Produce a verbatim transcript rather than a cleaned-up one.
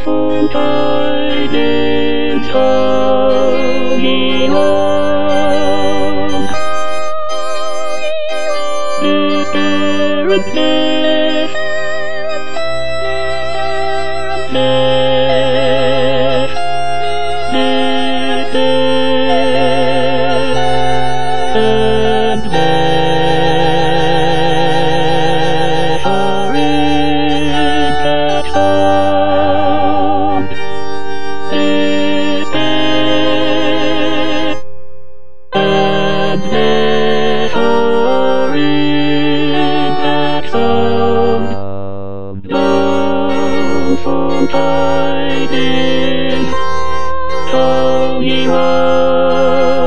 tidings ho ye ho. Is there a place? Place, place, and there are in that sound. Is there, and there are in that sound. From tidings, ho ye ho.